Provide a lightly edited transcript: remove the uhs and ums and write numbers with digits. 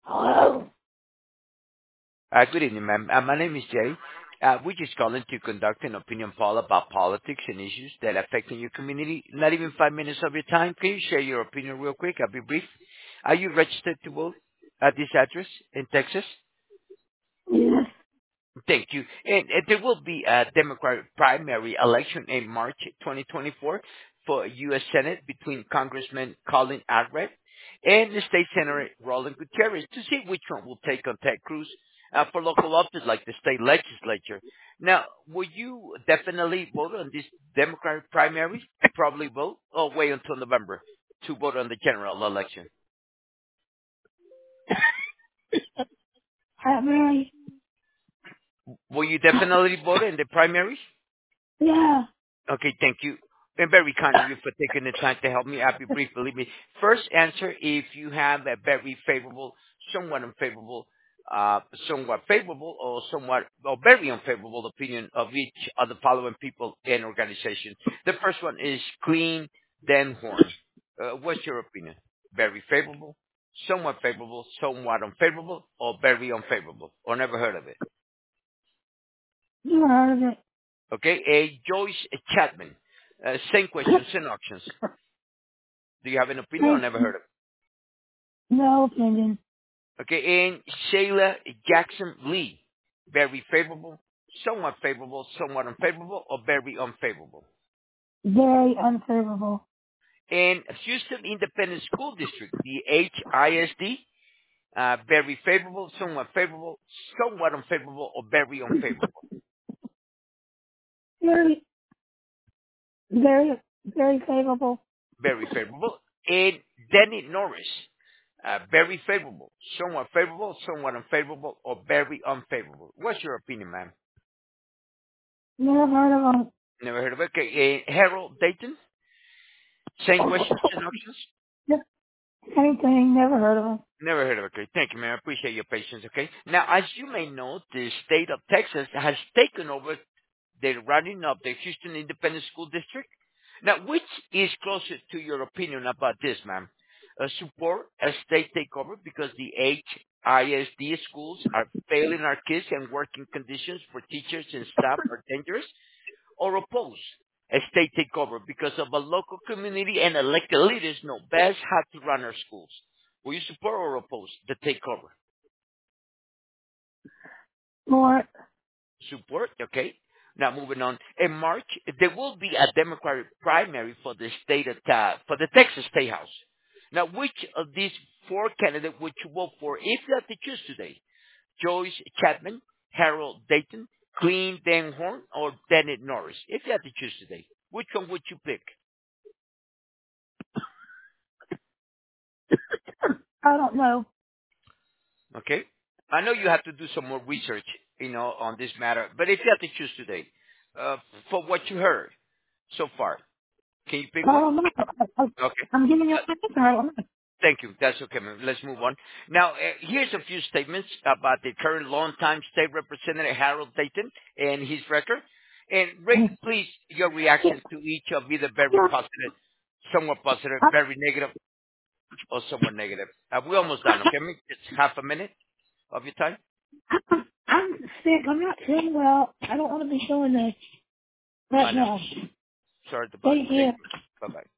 Hello? Good evening, ma'am. My name is Jay. We're just calling to conduct an opinion poll about politics and issues that affect your community. Not even 5 minutes of your time. Can you share your opinion real quick? I'll be brief. Are you registered to vote at this address in Texas? Yes. Thank you. And there will be a Democratic primary election in March 2024 for U.S. Senate between Congressman Colin Allred and the State Senator Roland Gutierrez to see which one will take on Ted Cruz for local office like the state legislature. Now, will you definitely vote on this Democratic primary? Probably vote or wait until November to vote on the general election? Primary? Will you definitely vote in the primaries? Yeah. Okay, thank you. And very kind of you for taking the time to help me. I'll be brief, believe me. First answer, if you have a very favorable, somewhat unfavorable, somewhat favorable or very unfavorable opinion of each of the following people and organization. The first one is Clean Dan Horn. What's your opinion? Very favorable, somewhat unfavorable, or very unfavorable, or never heard of it? Never heard of it. Okay, Joyce Chapman. Same question, same options. Do you have an opinion or never heard of No opinion. it? Okay, and Shayla Jackson Lee. Very favorable, somewhat unfavorable, or very unfavorable. Very unfavorable. And Houston Independent School District, the HISD, very favorable, somewhat unfavorable, or very unfavorable. Very, very favorable. Very favorable. And Danny Norris. Very favorable, somewhat unfavorable, or very unfavorable. What's your opinion, ma'am? Never heard of them. Never heard of it. Okay, Harold Dayton. Same questions and options. Just anything. Never heard of them. Never heard of it. Okay, thank you, ma'am. I appreciate your patience. Okay. Now, as you may know, the state of Texas has taken over the running of the Houston Independent School District. Now, which is closer to your opinion about this, ma'am? Support a state takeover because the HISD schools are failing our kids and working conditions for teachers and staff are dangerous, or oppose a state takeover because of a local community and elected leaders know best how to run our schools. Will you support or oppose the takeover? More. Support, okay. Now moving on. In March, there will be a Democratic primary for the for the Texas State House. Now, which of these four candidates would you vote for if you had to choose today? Joyce Chapman, Harold Dayton, Clean Dan Horn, or Bennett Norris? If you had to choose today, which one would you pick? I don't know. Okay. I know you have to do some more research, on this matter, but if you had to choose today, for what you heard so far, can you pick I one? don't know. Okay. I'm giving you an answer. I don't know. Thank you. That's okay, man. Let's move on. Now, here's a few statements about the current longtime state representative Harold Dayton and his record. And rate, please, your reaction to each of either very positive, somewhat positive, very negative, or somewhat negative. We're almost done, okay? It's half a minute of your time. I'm sick. I'm not feeling well. I don't want to be doing this I right know. now. Sorry to bother you. Thank you. Thank you. Bye-bye.